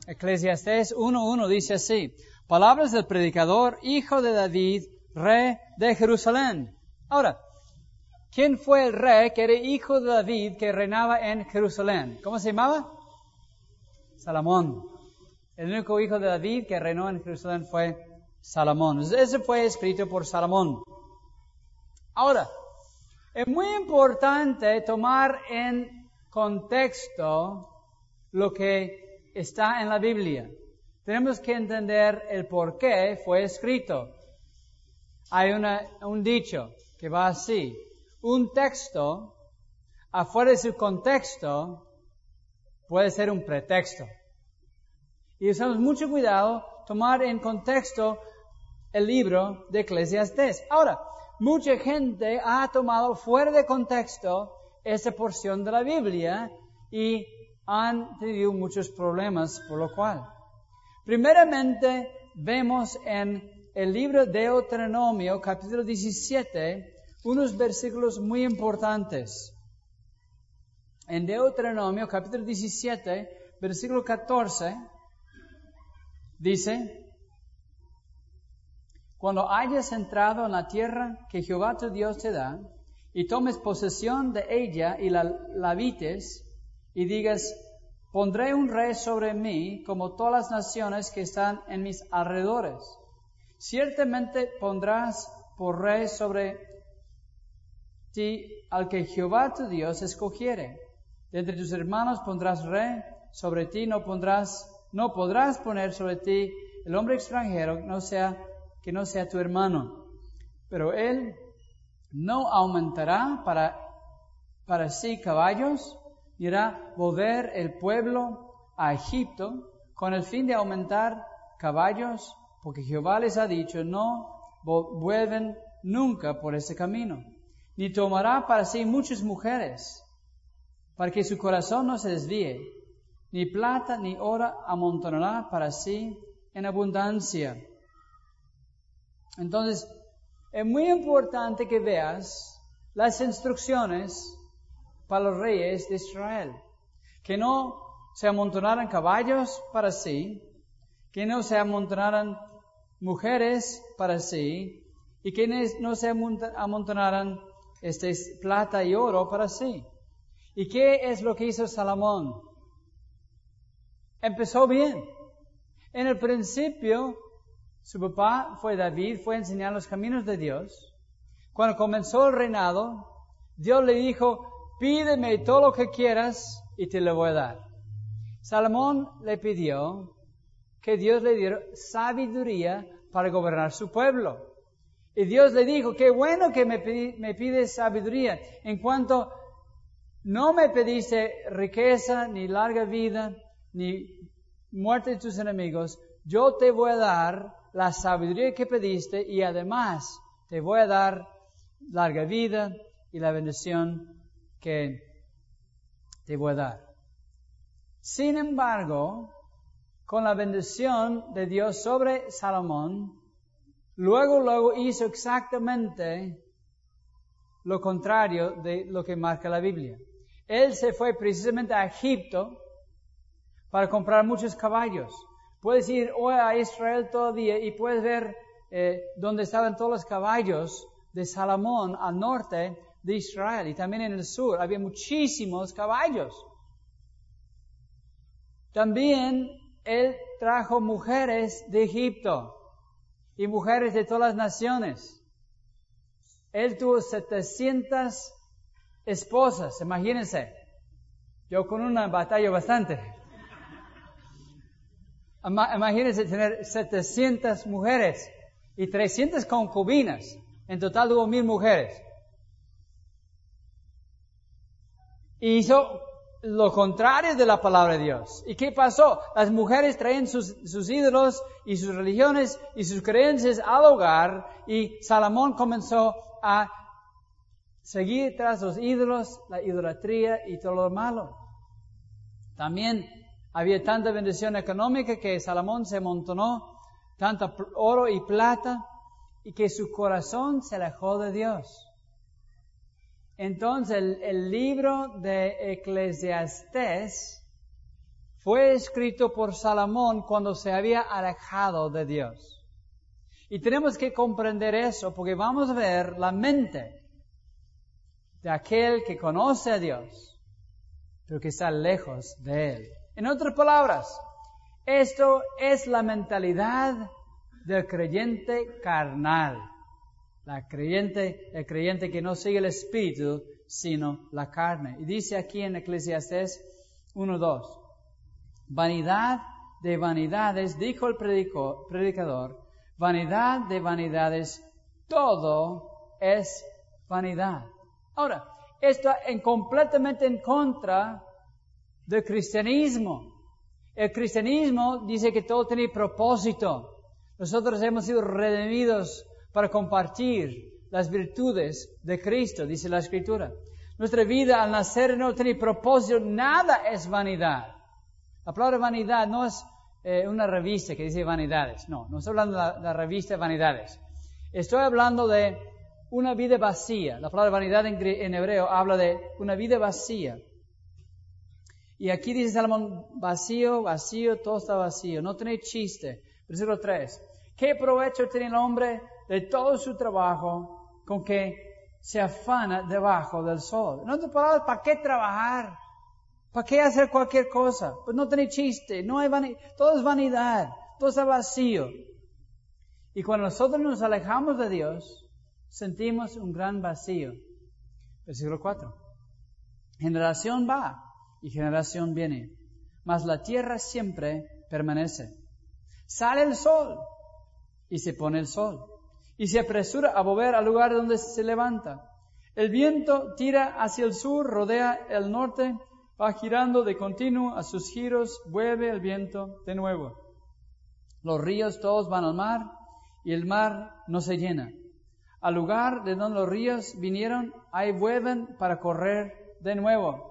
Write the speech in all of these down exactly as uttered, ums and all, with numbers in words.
Eclesiastés uno uno dice así: palabras del predicador, hijo de David, rey de Jerusalén. Ahora, ¿quién fue el rey que era hijo de David que reinaba en Jerusalén? ¿Cómo se llamaba? Salomón. El único hijo de David que reinó en Jerusalén fue Salomón. Ese fue escrito por Salomón. Ahora, es muy importante tomar en contexto lo que está en la Biblia. Tenemos que entender el por qué fue escrito. Hay una, un dicho que va así: un texto, afuera de su contexto, puede ser un pretexto. Y usamos mucho cuidado tomar en contexto el libro de Eclesiastés. Ahora, mucha gente ha tomado fuera de contexto esa porción de la Biblia y han tenido muchos problemas por lo cual. Primeramente, vemos en el libro de Deuteronomio, capítulo diecisiete, unos versículos muy importantes. En Deuteronomio, capítulo diecisiete, versículo catorce, dice: cuando hayas entrado en la tierra que Jehová tu Dios te da, y tomes posesión de ella y la, la habites, y digas: pondré un rey sobre mí como todas las naciones que están en mis alrededores. Ciertamente pondrás por rey sobre ti al que Jehová tu Dios escogiere. De entre tus hermanos pondrás rey sobre ti, no pondrás, no podrás poner sobre ti el hombre extranjero no sea, que no sea tu hermano. Pero él no aumentará para, para sí caballos, ni hará volver el pueblo a Egipto con el fin de aumentar caballos, porque Jehová les ha dicho: no vuelven nunca por ese camino. Ni tomará para sí muchas mujeres, para que su corazón no se desvíe. Ni plata ni oro amontonará para sí en abundancia. Entonces, es muy importante que veas las instrucciones para los reyes de Israel. Que no se amontonaran caballos para sí, que no se amontonaran mujeres para sí, y que no se amontonaran este, plata y oro para sí. ¿Y qué es lo que hizo Salomón? Empezó bien. En el principio, su papá fue David, fue a enseñar los caminos de Dios. Cuando comenzó el reinado, Dios le dijo: pídeme todo lo que quieras y te lo voy a dar. Salomón le pidió que Dios le diera sabiduría para gobernar su pueblo. Y Dios le dijo: qué bueno que me, pidi, me pides sabiduría. En cuanto no me pediste riqueza, ni larga vida, ni muerte de tus enemigos, yo te voy a dar la sabiduría que pediste y además te voy a dar larga vida y la bendición que te voy a dar. Sin embargo, con la bendición de Dios sobre Salomón, luego, luego hizo exactamente lo contrario de lo que marca la Biblia. Él se fue precisamente a Egipto para comprar muchos caballos. Puedes ir hoy a Israel todavía y puedes ver eh, dónde estaban todos los caballos de Salomón al norte de Israel, y también en el sur había muchísimos caballos. También él trajo mujeres de Egipto y mujeres de todas las naciones. Él tuvo setecientas esposas, imagínense. Yo con una batallo bastante. Imagínense tener setecientas mujeres y trescientas concubinas. En total hubo mil mujeres. Y hizo lo contrario de la palabra de Dios. ¿Y qué pasó? Las mujeres traían sus, sus ídolos y sus religiones y sus creencias al hogar, y Salomón comenzó a seguir tras los ídolos, la idolatría y todo lo malo. También había tanta bendición económica que Salomón se amontonó tanto oro y plata, y que su corazón se alejó de Dios. Entonces el, el libro de Eclesiastés fue escrito por Salomón cuando se había alejado de Dios. Y tenemos que comprender eso porque vamos a ver la mente de aquel que conoce a Dios, pero que está lejos de Él. En otras palabras, esto es la mentalidad del creyente carnal. La creyente, el creyente que no sigue el Espíritu, sino la carne. Y dice aquí en Eclesiastés uno dos, vanidad de vanidades, dijo el predico, predicador, vanidad de vanidades, todo es vanidad. Ahora, esto es completamente en contra del cristianismo. El cristianismo dice que todo tiene propósito. Nosotros hemos sido redimidos para compartir las virtudes de Cristo, dice la Escritura. Nuestra vida al nacer no tiene propósito, nada es vanidad. La palabra vanidad no es eh, una revista que dice vanidades, no, no estoy hablando de la, la revista Vanidades. Estoy hablando de una vida vacía. La palabra vanidad en, en hebreo habla de una vida vacía. Y aquí dice Salomón, vacío, vacío, todo está vacío, no tiene chiste. Versículo tres, ¿qué provecho tiene el hombre de todo su trabajo con que se afana debajo del sol? En otras palabras, ¿para qué trabajar? ¿Para qué hacer cualquier cosa? Pues no tiene chiste, no hay vanidad, todo es vanidad, todo está vacío. Y cuando nosotros nos alejamos de Dios, sentimos un gran vacío. Versículo cuatro, generación va y generación viene, mas la tierra siempre permanece. Sale el sol y se pone el sol, y se apresura a volver al lugar donde se levanta. El viento tira hacia el sur, rodea el norte, va girando de continuo a sus giros, vuelve el viento de nuevo. Los ríos todos van al mar, y el mar no se llena. Al lugar de donde los ríos vinieron, ahí vuelven para correr de nuevo.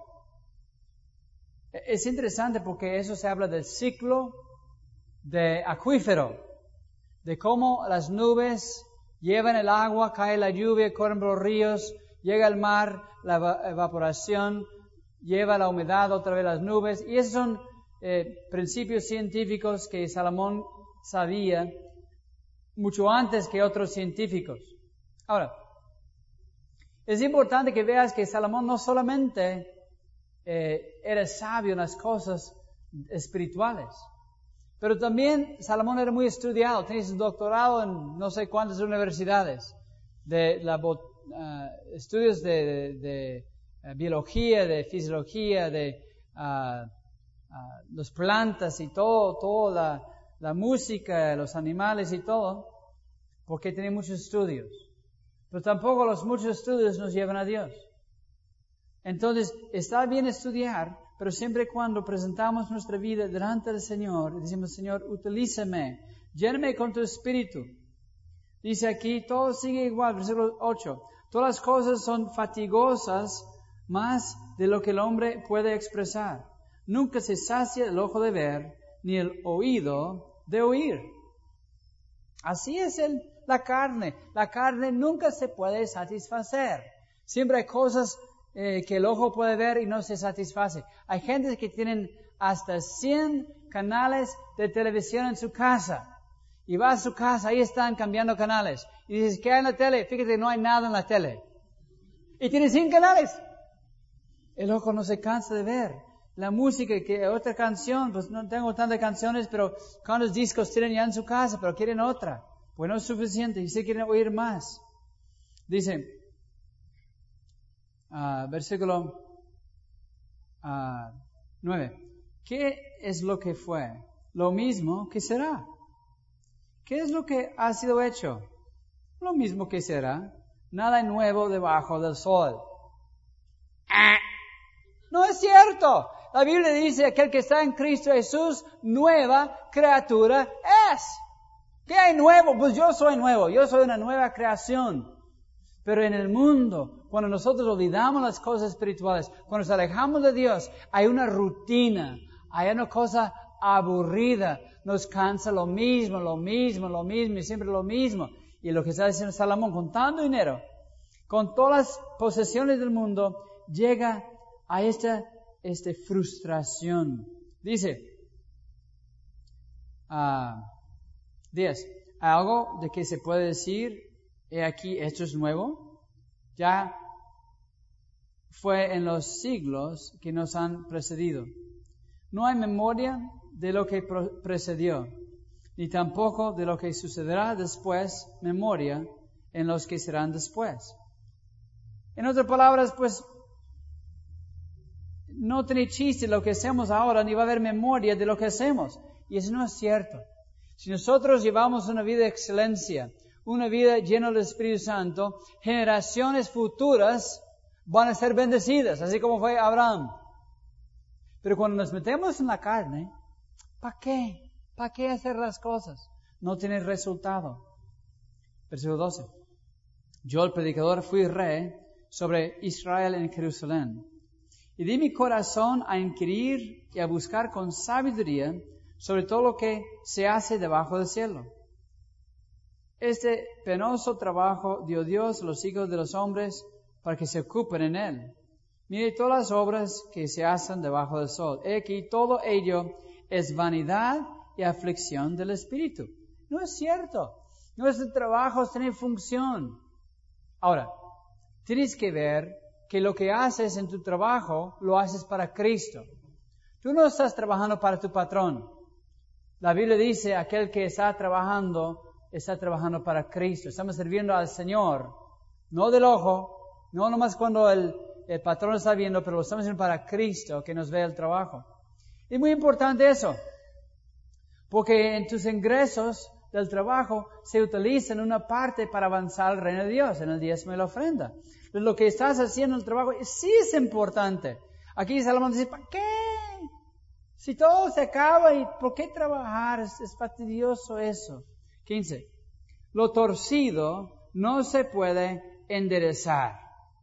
Es interesante porque eso se habla del ciclo de acuífero, de cómo las nubes llevan el agua, cae la lluvia, corren por los ríos, llega el mar, la evaporación, lleva la humedad, otra vez las nubes. Y esos son eh, principios científicos que Salomón sabía mucho antes que otros científicos. Ahora, es importante que veas que Salomón no solamente eh, era sabio en las cosas espirituales, pero también Salomón era muy estudiado, tenía su doctorado en no sé cuántas universidades, de la, uh, estudios de, de, de uh, biología, de fisiología, de uh, uh, las plantas y todo, toda la, la música, los animales y todo, porque tenía muchos estudios. Pero tampoco los muchos estudios nos llevan a Dios. Entonces, está bien estudiar, pero siempre y cuando presentamos nuestra vida delante del Señor y decimos, Señor, utilízame, lléname con tu Espíritu. Dice aquí, todo sigue igual, versículo ocho. Todas las cosas son fatigosas más de lo que el hombre puede expresar. Nunca se sacia el ojo de ver, ni el oído de oír. Así es el, la carne. La carne nunca se puede satisfacer. Siempre hay cosas eh, que el ojo puede ver y no se satisface. Hay gente que tienen hasta cien canales de televisión en su casa. Y va a su casa, ahí están cambiando canales. Y dices, ¿qué hay en la tele? Fíjate, no hay nada en la tele. Y tiene cien canales. El ojo no se cansa de ver. La música, que otra canción, pues no tengo tantas canciones, pero cuántos discos tienen ya en su casa, pero quieren otra. Pues no es suficiente y se quieren oír más. Dice, uh, versículo uh, nueve. ¿Qué es lo que fue? Lo mismo que será. ¿Qué es lo que ha sido hecho? Lo mismo que será. Nada nuevo debajo del sol. ¡Ah! No es cierto. La Biblia dice, aquel que está en Cristo Jesús, nueva criatura es. ¿Qué hay nuevo? Pues yo soy nuevo. Yo soy una nueva creación. Pero en el mundo, cuando nosotros olvidamos las cosas espirituales, cuando nos alejamos de Dios, hay una rutina. Hay una cosa aburrida. Nos cansa lo mismo, lo mismo, lo mismo y siempre lo mismo. Y lo que está diciendo Salomón, con tanto dinero, con todas las posesiones del mundo, llega a esta, esta frustración Dice, uh, diez, algo de que se puede decir, he aquí, esto es nuevo, ya fue en los siglos que nos han precedido. No hay memoria de lo que precedió, ni tampoco de lo que sucederá después, memoria en los que serán después. En otras palabras, pues, no tiene chiste lo que hacemos ahora, ni va a haber memoria de lo que hacemos. Y eso no es cierto. Si nosotros llevamos una vida de excelencia, una vida llena del Espíritu Santo, generaciones futuras van a ser bendecidas, así como fue Abraham. Pero cuando nos metemos en la carne, ¿para qué? ¿Para qué hacer las cosas? No tiene resultado. Versículo doce. Yo, el predicador, fui rey sobre Israel en Jerusalén. Y di mi corazón a inquirir y a buscar con sabiduría sobre todo lo que se hace debajo del cielo. Este penoso trabajo dio Dios a los hijos de los hombres para que se ocupen en él. Mire todas las obras que se hacen debajo del sol. He aquí todo ello es vanidad y aflicción del espíritu. No es cierto. Nuestros trabajos tienen función. Ahora, tienes que ver que lo que haces en tu trabajo lo haces para Cristo. Tú no estás trabajando para tu patrón. La Biblia dice, aquel que está trabajando, está trabajando para Cristo. Estamos sirviendo al Señor, no del ojo, no nomás cuando el, el patrón está viendo, pero lo estamos haciendo para Cristo, que nos ve el trabajo. Es muy importante eso, porque en tus ingresos del trabajo se utilizan una parte para avanzar al reino de Dios, en el diezmo y la ofrenda. Lo que estás haciendo en el trabajo sí es importante. Aquí Salomón dice, ¿para qué? Si todo se acaba, ¿y por qué trabajar? Es, es fastidioso eso. quince. Lo torcido no se puede enderezar.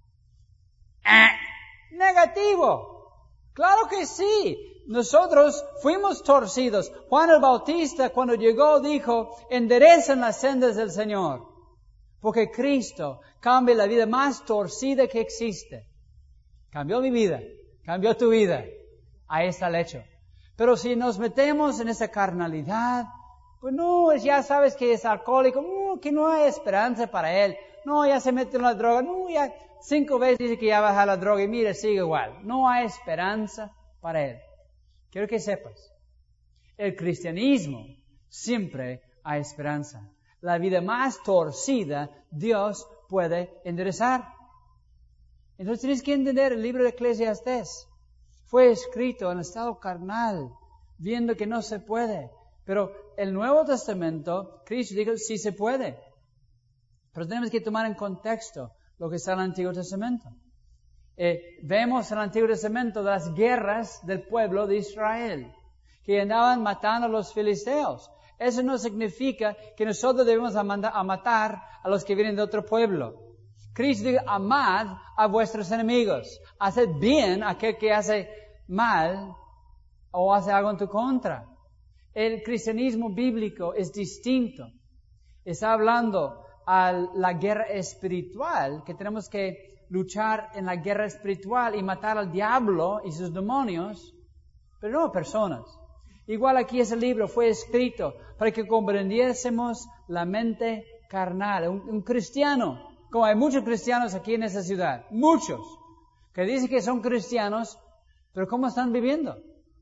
¡Ah! Negativo. Claro que sí. Nosotros fuimos torcidos. Juan el Bautista, cuando llegó, dijo, enderecen las sendas del Señor. Porque Cristo cambia la vida más torcida que existe. Cambió mi vida. Cambió tu vida. Ahí está el hecho. Pero si nos metemos en esa carnalidad, pues no, ya sabes que es alcohólico, no, que no hay esperanza para él. No, ya se mete en la droga, no, ya cinco veces dice que ya baja la droga y mira, sigue igual. No hay esperanza para él. Quiero que sepas, el cristianismo siempre hay esperanza. La vida más torcida, Dios puede enderezar. Entonces tienes que entender el libro de Eclesiastés. Fue escrito en estado carnal, viendo que no se puede. Pero el Nuevo Testamento, Cristo dijo, sí se puede. Pero tenemos que tomar en contexto lo que está en el Antiguo Testamento. Eh, vemos en el Antiguo Testamento las guerras del pueblo de Israel, que andaban matando a los filisteos. Eso no significa que nosotros debemos a matar a los que vienen de otro pueblo. Cristo dijo, amad a vuestros enemigos. Haced bien a aquel que hace mal o hace algo en tu contra. El cristianismo bíblico es distinto. Está hablando a la guerra espiritual, que tenemos que luchar en la guerra espiritual y matar al diablo y sus demonios, pero no personas. Igual aquí ese libro fue escrito para que comprendiésemos la mente carnal. Un, un cristiano, como hay muchos cristianos aquí en esta ciudad, muchos, que dicen que son cristianos, pero ¿cómo están viviendo?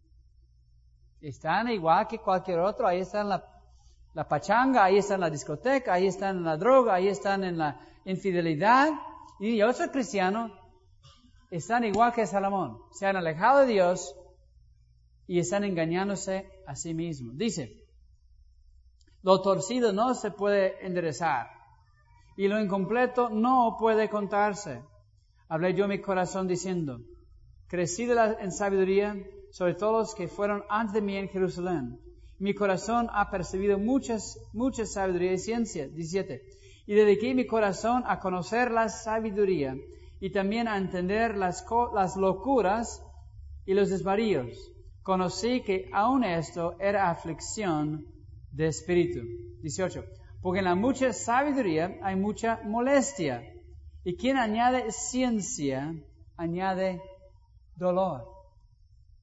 Están igual que cualquier otro, ahí están en la, la pachanga, ahí están en la discoteca, ahí están en la droga, ahí están en la infidelidad. Y otros cristianos están igual que Salomón, se han alejado de Dios y están engañándose a sí mismos. Dice, lo torcido no se puede enderezar y lo incompleto no puede contarse. Hablé yo en mi corazón diciendo, crecí de la, en sabiduría sobre todos los que fueron antes de mí en Jerusalén. Mi corazón ha percibido muchas, muchas sabiduría y ciencia. diecisiete. Y dediqué mi corazón a conocer la sabiduría y también a entender las, las locuras y los desvaríos. Conocí que aun esto era aflicción de espíritu. dieciocho. Porque en la mucha sabiduría hay mucha molestia. Y quien añade ciencia, añade dolor.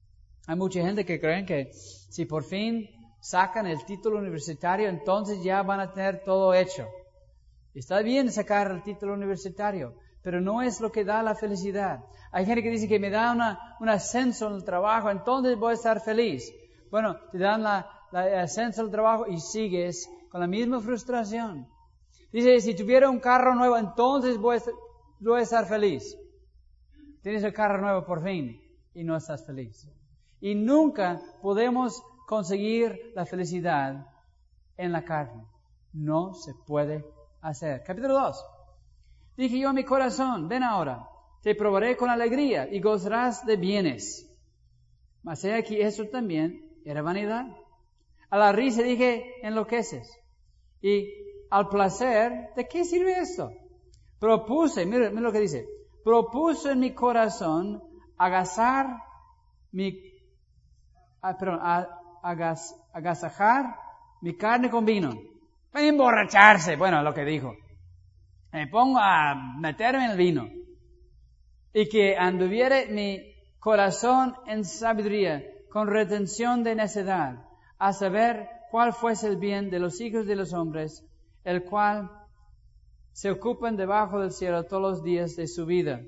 Hay mucha gente que creen que si por fin sacan el título universitario, entonces ya van a tener todo hecho. Está bien sacar el título universitario, pero no es lo que da la felicidad. Hay gente que dice que me da una, un ascenso en el trabajo, entonces voy a estar feliz. Bueno, te dan la, la el ascenso al trabajo y sigues con la misma frustración. Dice, si tuviera un carro nuevo, entonces voy a estar, voy a estar feliz. Tienes el carro nuevo por fin y no estás feliz. Y nunca podemos conseguir la felicidad en la carne. No se puede hacer. Capítulo dos. Dije yo a mi corazón, ven ahora, te probaré con alegría y gozarás de bienes. Mas he aquí, eso también era vanidad. A la risa dije, enloqueces. Y al placer, ¿de qué sirve esto? Propuse, mira, mira lo que dice, propuse en mi corazón agazar mi, ah, perdón, agaz, agasajar mi carne con vino. Emborracharse, bueno, lo que dijo. Me pongo a meterme en el vino. Y que anduviere mi corazón en sabiduría, con retención de necedad, a saber cuál fuese el bien de los hijos de los hombres, el cual se ocupan debajo del cielo todos los días de su vida.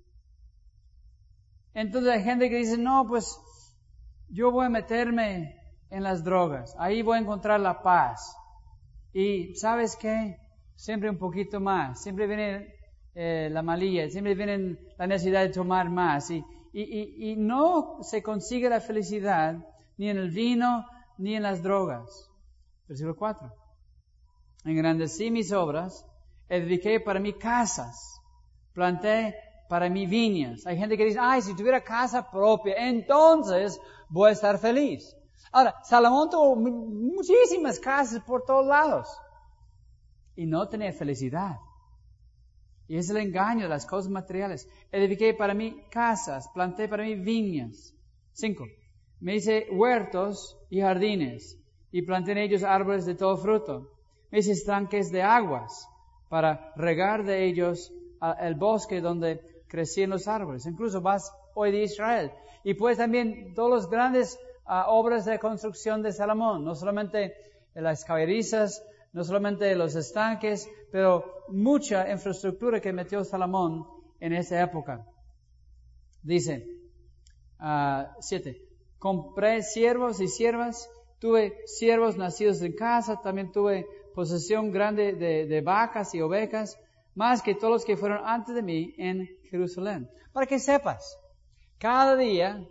Entonces hay gente que dice, no, pues yo voy a meterme en las drogas, ahí voy a encontrar la paz. Y ¿sabes qué? Siempre un poquito más, siempre viene eh, la malilla, siempre viene la necesidad de tomar más. Y, y, y, y no se consigue la felicidad ni en el vino ni en las drogas. Versículo cuatro. Engrandecí mis obras, edifiqué para mí casas, planté para mí viñas. Hay gente que dice, ay, si tuviera casa propia, entonces voy a estar feliz. Ahora, Salomón tuvo muchísimas casas por todos lados y no tenía felicidad. Y es el engaño de las cosas materiales. Edifiqué para mí casas, planté para mí viñas. Cinco. Me hice huertos y jardines y planté en ellos árboles de todo fruto. Me hice estanques de aguas para regar de ellos el bosque donde crecían los árboles. Incluso vas hoy de Israel y pues también todos los grandes uh, obras de construcción de Salomón, no solamente las caballerizas, no solamente los estanques, pero mucha infraestructura que metió Salomón en esa época. Dice, uh, siete, compré siervos y siervas, tuve siervos nacidos en casa, también tuve posesión grande de, de vacas y ovejas, más que todos los que fueron antes de mí en Jerusalén. Para que sepas, cada día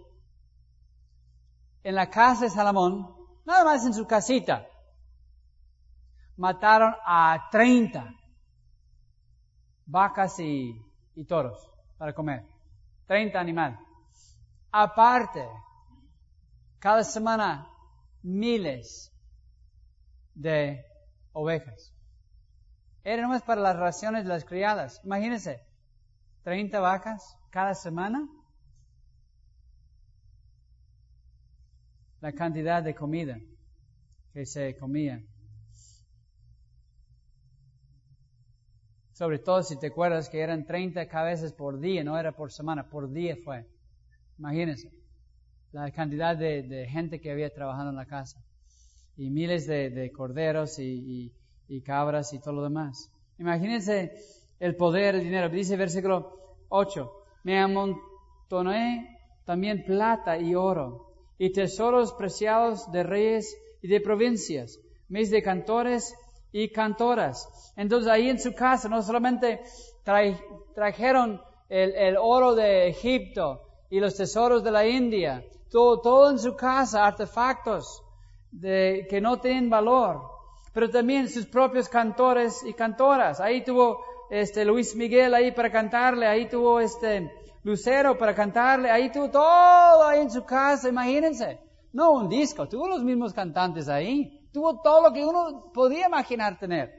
en la casa de Salomón, nada más en su casita, mataron a treinta vacas y, y toros para comer. treinta animales. Aparte, cada semana miles de ovejas. Era nomás para las raciones de las criadas. Imagínense, treinta vacas cada semana. La cantidad de comida que se comía. Sobre todo si te acuerdas que eran treinta cabezas por día, no era por semana, por día fue. Imagínense la cantidad de, de gente que había trabajando en la casa. Y miles de, de corderos y, y, y cabras y todo lo demás. Imagínense el poder, el dinero. Dice versículo ocho. Me amontoné también plata y oro y tesoros preciados de reyes y de provincias, mis de cantores y cantoras. Entonces ahí en su casa no solamente tra- trajeron el, el oro de Egipto y los tesoros de la India, todo, todo en su casa, artefactos de, que no tienen valor, pero también sus propios cantores y cantoras. Ahí tuvo este Luis Miguel ahí para cantarle, ahí tuvo este Lucero para cantarle, ahí tuvo todo ahí en su casa, imagínense. No un disco, tuvo los mismos cantantes ahí. Tuvo todo lo que uno podía imaginar tener.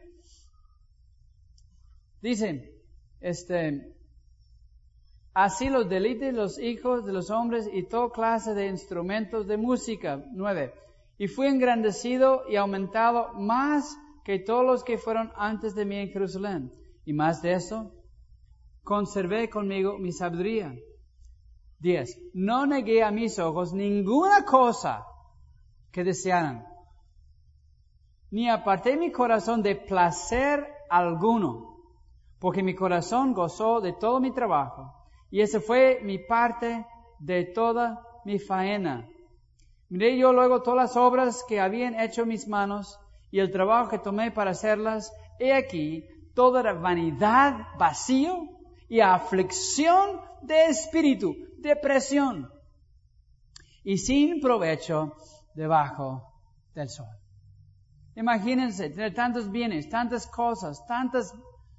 Dicen, este, así los deleites los hijos de los hombres y toda clase de instrumentos de música. Nueve. Y fui engrandecido y aumentado más que todos los que fueron antes de mí en Jerusalén. Y más de eso, conservé conmigo mi sabiduría. diez. No negué a mis ojos ninguna cosa que desearan, ni aparté mi corazón de placer alguno, porque mi corazón gozó de todo mi trabajo, y esa fue mi parte de toda mi faena. Miré yo luego todas las obras que habían hecho mis manos, y el trabajo que tomé para hacerlas. He aquí, toda era vanidad, vacío y aflicción de espíritu, depresión, y sin provecho debajo del sol. Imagínense tener tantos bienes, tantas cosas, tantas...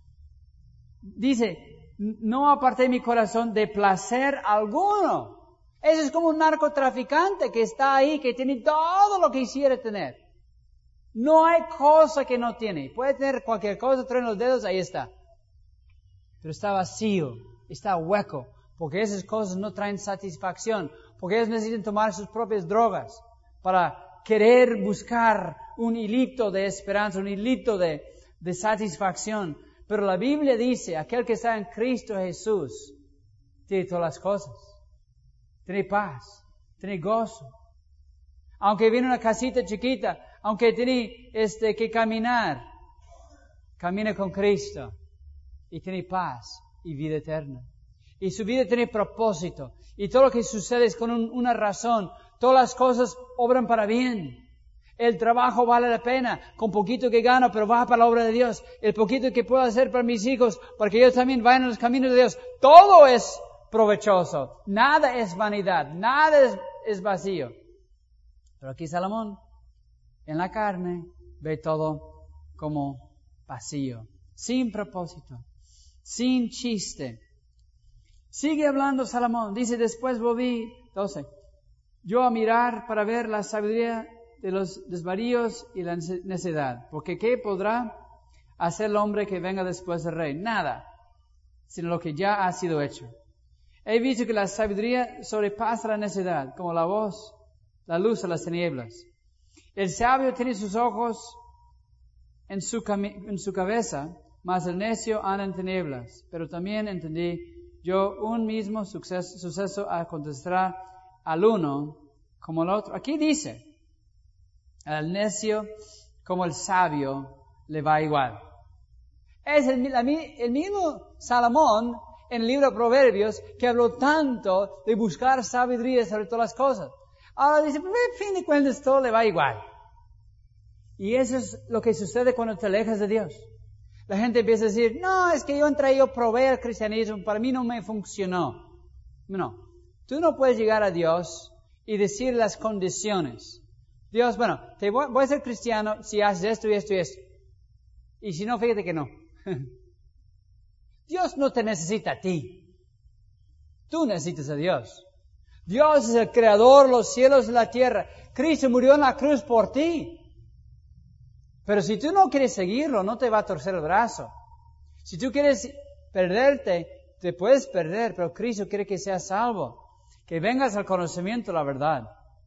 Dice, no aparté mi corazón de placer alguno. Eso es como un narcotraficante que está ahí, que tiene todo lo que quisiera tener. No hay cosa que no tiene. Puede tener cualquier cosa, traen los dedos, ahí está. Pero está vacío, está hueco, porque esas cosas no traen satisfacción, porque ellos necesitan tomar sus propias drogas para querer buscar un hilito de esperanza, un hilito de, de satisfacción. Pero la Biblia dice, aquel que está en Cristo Jesús tiene todas las cosas. Tiene paz, tiene gozo. Aunque viene una casita chiquita, aunque tiene este, que caminar, camina con Cristo y tiene paz y vida eterna. Y su vida tiene propósito. Y todo lo que sucede es con un, una razón. Todas las cosas obran para bien. El trabajo vale la pena, con poquito que gano, pero va para la obra de Dios. El poquito que puedo hacer para mis hijos, para que ellos también vayan en los caminos de Dios. Todo es provechoso. Nada es vanidad. Nada es, es vacío. Pero aquí Salomón, en la carne, ve todo como vacío, sin propósito, sin chiste. Sigue hablando Salomón. Dice, después volví, doce, yo a mirar para ver la sabiduría de los desvaríos y la necedad. Porque ¿qué podrá hacer el hombre que venga después del rey? Nada, sino lo que ya ha sido hecho. He visto que la sabiduría sobrepasa la necedad, como la voz, la luz a las tinieblas. El sabio tiene sus ojos en su, cami- en su cabeza, mas el necio anda en tinieblas. Pero también entendí yo, un mismo suceso, suceso acontecerá al uno como al otro. Aquí dice, al necio como el sabio le va igual. Es el, el mismo Salomón en el libro de Proverbios que habló tanto de buscar sabiduría sobre todas las cosas. Ahora dice, pues, en fin de cuentas todo le va igual. Y eso es lo que sucede cuando te alejas de Dios. La gente empieza a decir, no, es que yo entré, yo probé el cristianismo, para mí no me funcionó. No, tú no puedes llegar a Dios y decir las condiciones. Dios, bueno, te voy, voy a ser cristiano si haces esto y esto y esto. Y si no, fíjate que no. Dios no te necesita a ti. Tú necesitas a Dios. Dios es el creador de los cielos y la tierra. Cristo murió en la cruz por ti. Pero si tú no quieres seguirlo, no te va a torcer el brazo. Si tú quieres perderte, te puedes perder, pero Cristo quiere que seas salvo, que vengas al conocimiento de la verdad.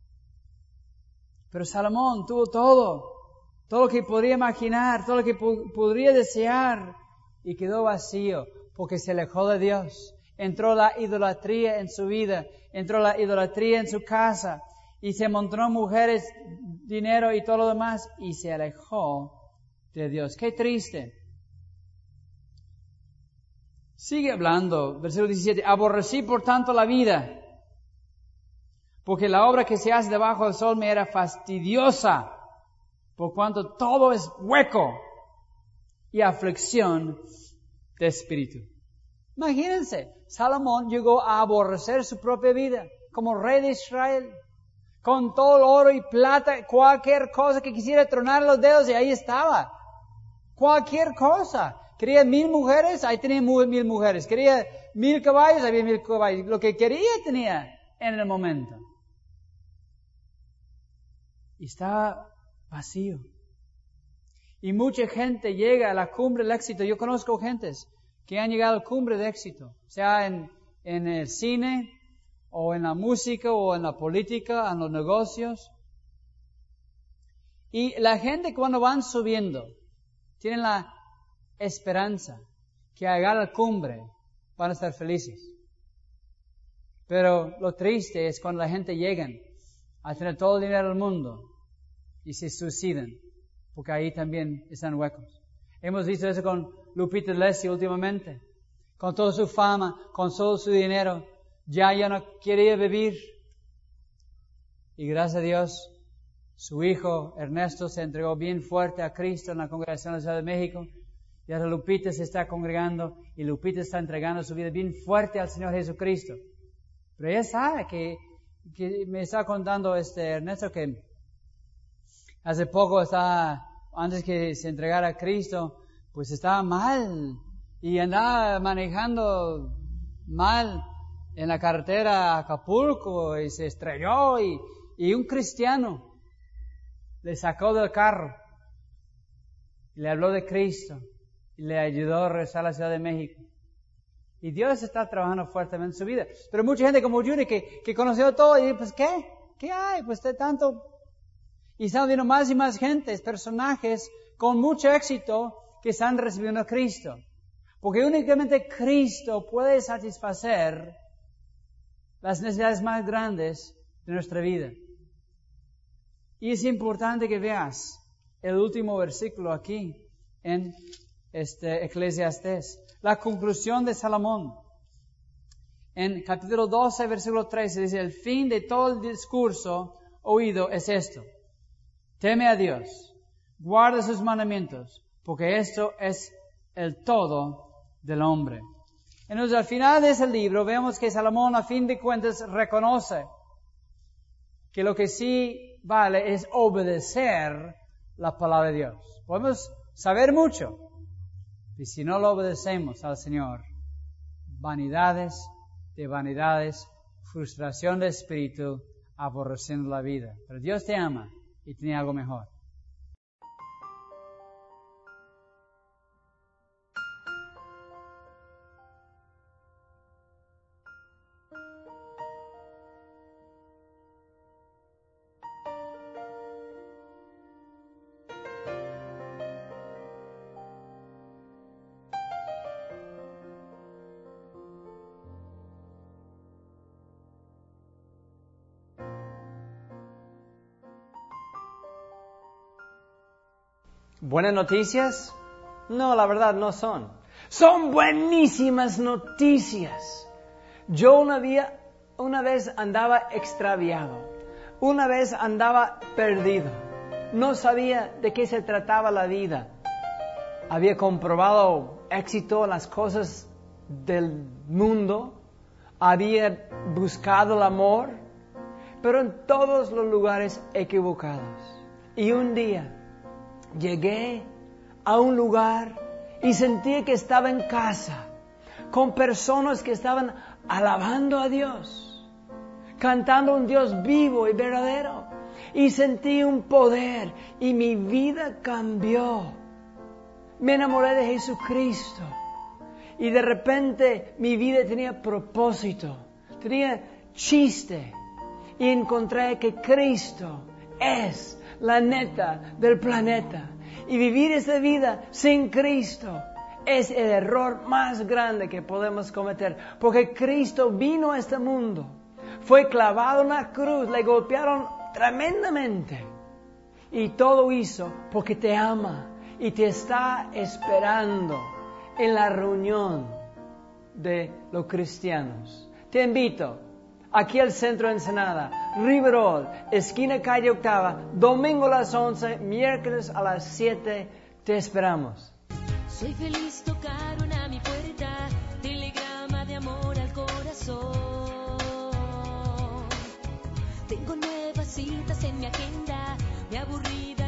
Pero Salomón tuvo todo, todo lo que podría imaginar, todo lo que po- podría desear, y quedó vacío, porque se alejó de Dios. Entró la idolatría en su vida, entró la idolatría en su casa, y se montó mujeres, dinero y todo lo demás, y se alejó de Dios. ¡Qué triste! Sigue hablando, versículo diecisiete. Aborrecí por tanto la vida, porque la obra que se hace debajo del sol me era fastidiosa, por cuanto todo es hueco y aflicción de espíritu. Imagínense, Salomón llegó a aborrecer su propia vida como rey de Israel. Con todo el oro y plata, cualquier cosa que quisiera tronar los dedos, y ahí estaba. Cualquier cosa. Quería mil mujeres, ahí tenía mil mujeres. Quería mil caballos, había mil caballos. Lo que quería tenía en el momento. Y estaba vacío. Y mucha gente llega a la cumbre del éxito. Yo conozco gentes que han llegado a la cumbre de éxito, sea en, en el cine, o en la música, o en la política, en los negocios. Y la gente cuando van subiendo, tienen la esperanza que al llegar a la cumbre van a estar felices. Pero lo triste es cuando la gente llega a tener todo el dinero del mundo y se suicidan, porque ahí también están huecos. Hemos visto eso con Lupita Leslie últimamente. Con toda su fama, con todo su dinero, ya ya no quería vivir. Y gracias a Dios, su hijo Ernesto se entregó bien fuerte a Cristo en la congregación de la Ciudad de México. Y ahora Lupita se está congregando y Lupita está entregando su vida bien fuerte al Señor Jesucristo. Pero ella sabe que, que me está contando este Ernesto que hace poco estaba, antes que se entregara a Cristo, pues estaba mal y andaba manejando mal en la carretera a Acapulco y se estrelló y, y un cristiano le sacó del carro y le habló de Cristo y le ayudó a regresar a la Ciudad de México. Y Dios está trabajando fuertemente en su vida. Pero mucha gente como Juni que, que conoció todo y pues ¿qué? ¿Qué hay? Pues de tanto. Y están viendo más y más gentes, personajes con mucho éxito que están recibiendo a Cristo. Porque únicamente Cristo puede satisfacer las necesidades más grandes de nuestra vida. Y es importante que veas el último versículo aquí en este Eclesiastés. La conclusión de Salomón. En capítulo doce, versículo trece, dice, el fin de todo el discurso oído es esto. Teme a Dios, guarda sus mandamientos, porque esto es el todo del hombre. Entonces, al final de ese libro, vemos que Salomón, a fin de cuentas, reconoce que lo que sí vale es obedecer la palabra de Dios. Podemos saber mucho, y si no lo obedecemos al Señor, vanidades de vanidades, frustración de espíritu, aborreciendo la vida. Pero Dios te ama y tiene algo mejor. ¿Buenas noticias? No, la verdad no son. Son buenísimas noticias. Yo una, día, una vez andaba extraviado. Una vez andaba perdido. No sabía de qué se trataba la vida. Había comprobado éxito en las cosas del mundo. Había buscado el amor. Pero en todos los lugares equivocados. Y un día llegué a un lugar y sentí que estaba en casa, con personas que estaban alabando a Dios, cantando a un Dios vivo y verdadero. Y sentí un poder y mi vida cambió. Me enamoré de Jesucristo y de repente mi vida tenía propósito, tenía chiste y encontré que Cristo es la neta del planeta. Y vivir esta vida sin Cristo es el error más grande que podemos cometer. Porque Cristo vino a este mundo, fue clavado en la cruz, le golpearon tremendamente. Y todo hizo porque te ama y te está esperando en la reunión de los cristianos. Te invito aquí al centro de Ensenada, Riverol, esquina calle Octava, domingo a las once, miércoles a las siete, te esperamos. Soy feliz, tocaron a mi puerta, telegrama de amor al corazón. Tengo nuevas citas en mi agenda, mi aburrida